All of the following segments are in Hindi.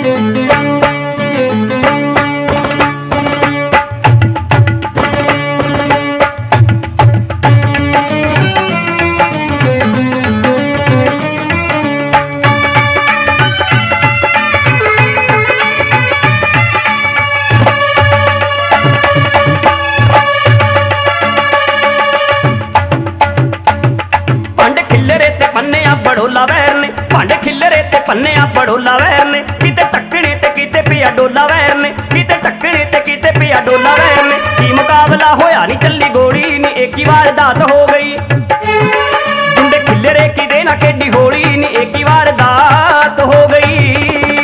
बड़ोला वैर ने भांडे खिलरे ते पन्ने बड़ोला वैर ने किते टक्कने ते किते पिया डोला वैर ने किते टक्कने ते किते पिया डोला वैर ने की मुकाबला होया नी चली गोली नी एक ही बार दात हो गई जुंडे खिलरे की देना केडी होली नी एक ही बार दात हो गई।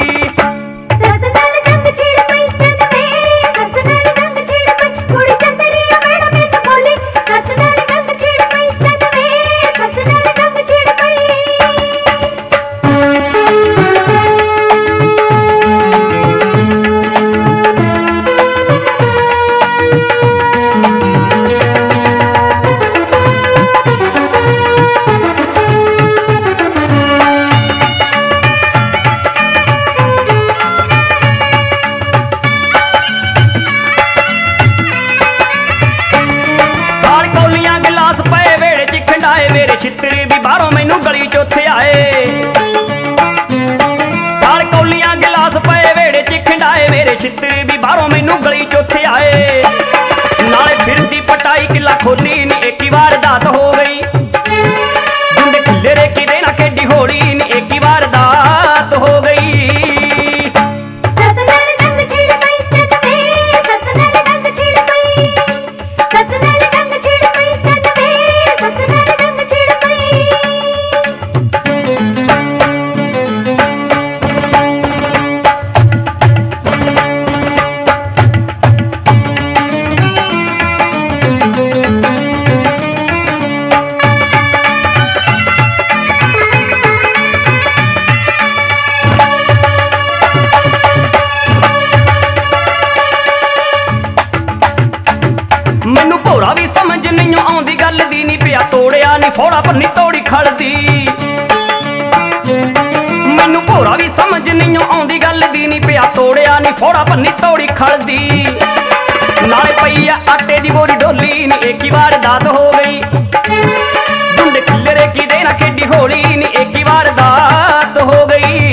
मेरे छित्तरी भी बारों मैनू गली चौथे आए दाल कौलियां गिलास पे वेड़े च खिंडाए मेरे छित्तरी भी बारों मैनू गली चौथे आए नाले फिर दी पटाई किला खोली नी एक ही बार दात हो गई जुंडे खिलरे की देना केडी होली नी एक ही बार दात हो गई। मैनू भोरा भी समझ नहीं आउंदी गल दी नी पिया तोड़िया नी फोड़ा पर नी तोड़ी खड़दी मैनू भोरा भी समझ नहीं आउंदी गल दी नी पिया तोड़िया नी फोड़ा पर नी तोड़ी खड़दी नाले पईया आटे दी बोरी डोली नी एक ही बार दात हो गई जुंडे खिलरे की देना केडी होली नी एक ही बार दात हो गई।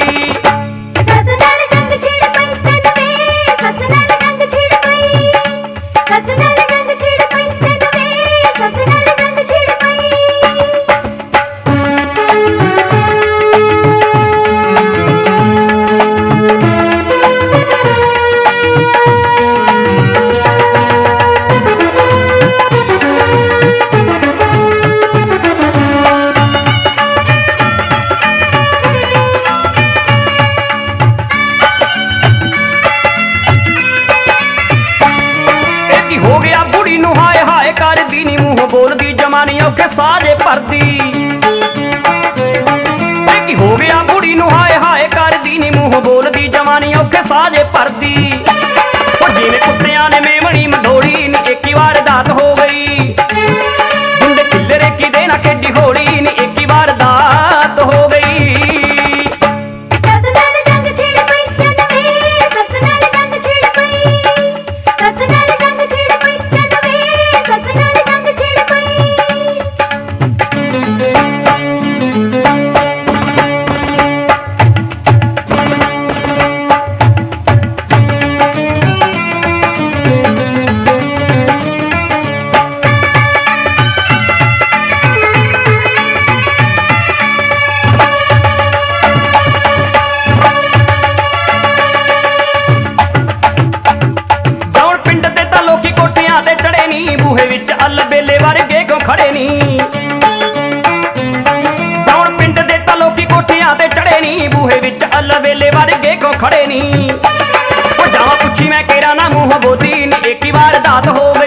हो गया बुढ़ी नू हाय हाय कर दी नी मुंह बोल दी जमानी औखे साजे भरदी हो गया बुढ़ी नू हाय हाय कर दी नी मुंह बोल दी जमानी औखे साजे भरदी जिने कुत्तियां ने मेमणी मधोड़ी नी एक ही बार दात हो गई जुंडे खिलरे की देना केडी होली नी एक ही बार दात हो गई। बूहे विच अल बेले वर्गे क्यों खड़े नी दौड़ पिंड दे तां लोकी कोठियां ते चढ़े नी बूहे विच अल बेले वर्गे क्यों खड़े नी जावा पुछी मैं केरा ना मुंह बोली नी एक ही बार दात हो